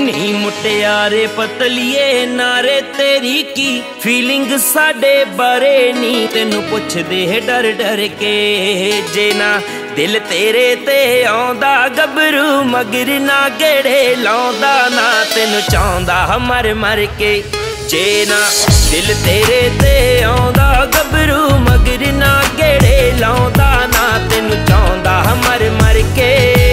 ਨੀ ਮੁਟਿਆਰੇ ਪਤਲੀਏ ਨਾਰੇ ਤੇਰੀ ਕੀ ਫੀਲਿੰਗ ਸਾਡੇ ਬਾਰੇ ਨੀ ਤੈਨੂੰ ਪੁੱਛਦੇ ਡਰ ਡਰ ਕੇ ਜੇ ਨਾ ਦਿਲ ਤੇਰੇ ਤੇ ਆਉਂਦਾ ਗੱਭਰੂ ਮਗਰ ਨਾ ਗੇੜੇ ਲਾਉਂਦਾ ਨਾ ਤੈਨੂੰ ਚਾਹੁੰਦਾ ਮਰ ਮਰ ਕੇ ਜੇ ਨਾ ਦਿਲ ਤੇਰੇ ਤੇ ਆਉਂਦਾ ਗੱਭਰੂ ਮਗਰ ਨਾ ਗੇੜੇ ਲਾਉਂਦਾ ਨਾ ਤੈਨੂੰ ਚਾਹੁੰਦਾ ਮਰ ਮਰ ਕੇ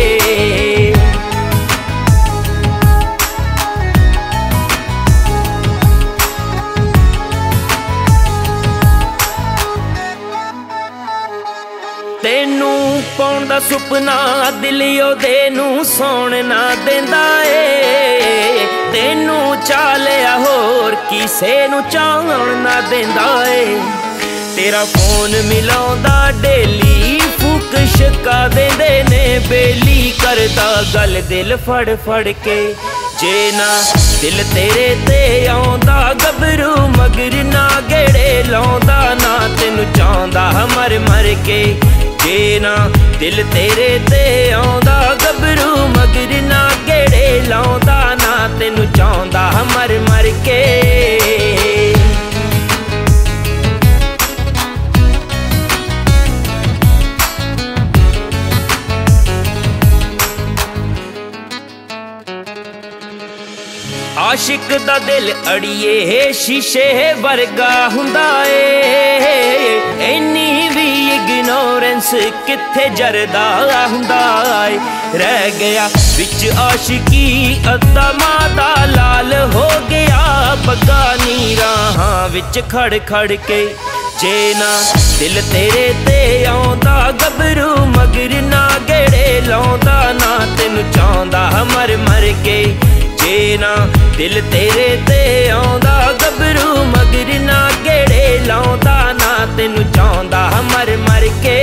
ਤੈਨੂੰ ਪਾਉਣ ਦਾ ਸੁਪਨਾ ਦਿਲ ਉਹਦੇ ਨੂੰ ਸੌਣ ਨਾ ਦਿੰਦਾ ਏ ਤੈਨੂੰ ਚਾਲਿਆ ਹੋਰ ਕਿਸੇ ਨੂੰ ਚਾਹਣ ਨਾ ਦਿੰਦਾ ਏ ਤੇਰਾ ਫੋਨ ਮਿਲਾਉਂਦਾ ਡੇਲੀ ਫੂਕ ਸ਼ਕਾ ਦਿੰਦੇ ਨੇ ਬੇਲੀ ਕਰਦਾ ਗੱਲ ਦਿਲ ਫੜ ਫੜ ਕੇ ਜੇ ਨਾ ਦਿਲ ਤੇਰੇ ਤੇ ਆਉਂਦਾ ਗੱਭਰੂ ਮਗਰ ਨਾ ਗੇੜੇ ਲਾਉਂਦਾ ਨਾ ਤੈਨੂੰ ਚਾਹੁੰਦਾ ਮਰ ਮਰ ਕੇ ਜੇ ਨਾ ਦਿਲ ਤੇਰੇ ਤੇ ਆਉਂਦਾ ਗੱਭਰੂ ਮਗਰ ਨਾ ਗੇੜੇ ਲਾਉਂਦਾ ਨਾ ਤੈਨੂੰ ਚਾਹੁੰਦਾ ਮਰ ਮਰ ਕੇ ਆਸ਼ਿਕ ਦਾ ਦਿਲ ਅੜੀਏ ਸ਼ੀਸ਼ੇ ਵਰਗਾ ਹੁੰਦਾ ਏ ਇੰਨੀ ਵੀ ਇਗਨੋਰੈਂਸ ਕਿੱਥੇ ਜਰਦਾ ਹੁੰਦਾ ਏ ਰਹਿ ਗਿਆ ਵਿੱਚ ਆਸ਼ਿਕੀ ਅੱਧਾ ਮਾਦਾ ਲਾਲ ਹੋ ਗਿਆ ਬਗਾਨੀ ਰਾਹਾਂ ਵਿੱਚ ਖੜ ਖੜ ਕੇ ਜੇ ਨਾ ਦਿਲ ਤੇਰੇ ਤੇ ਆਉਂਦਾ ਗੱਭਰੂ ਮਗਰ ਨਾ ਗੇੜੇ ਲਾਉਂਦਾ ਨਾ ਤੈਨੂੰ ਚਾਹੁੰਦਾ ਮਰ ਮਰ ਕੇ ਜੇ ਨਾ ਦਿਲ ਤੇਰੇ ਤੇ ਆਉਂਦਾ ਗੱਭਰੂ ਮਗਰ ਨਾ ਗੇੜੇ ਲਾਉਂਦਾ ਨਾ ਤੈਨੂੰ ਚਾਹੁੰਦਾ ਮਰ ਮਰ ਕੇ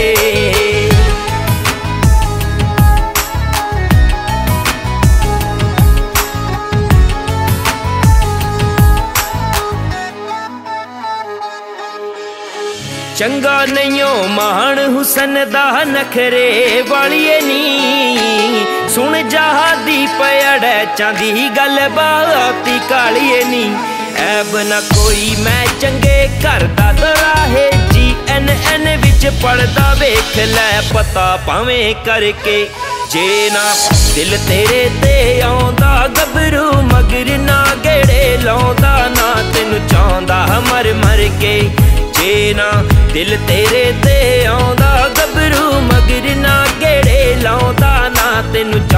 ਚੰਗਾ ਨਹੀਂਓ ਮਾਣ ਹੁਸਨ ਦਾ ਨਖਰੇ ਵਾਲੀਏ ਨੀ ਸੁਣ ਜਹਾਦੀ ਪੜੈ ਚਾਂਦੀ ਗੱਲ ਬਾਤੀ ਕਾਲੀਏ ਨੀ ਐਬ ਨਾ ਕੋਈ ਮੈਂ ਚੰਗੇ ਘਰ ਦਾ ਦਰਾਹੇ GNN ਵਿੱਚ ਪੜਦਾ ਵੇਖ ਲੈ ਪਤਾ ਭਾਵੇਂ ਕਰਕੇ ਜੇ ਨਾ ਦਿਲ ਤੇਰੇ ਤੇ ਆਉਂਦਾ ਗੱਭਰੂ ਮਗਰ ਨਾ ਗੇੜੇ ਲਾਉਂਦਾ ਨਾ ਤੈਨੂੰ ਚਾਹੁੰਦਾ ਮਰ ਮਰ ਕੇ ਜੇ ਨਾ ਦਿਲ ਤੇਰੇ ਤੇ ਆਉਂਦਾ ਗੱਭਰੂ ਮਗਰ ਨਾ ਗੇੜੇ ਲਾਉਂਦਾ ਨਾ ਤੈਨੂੰ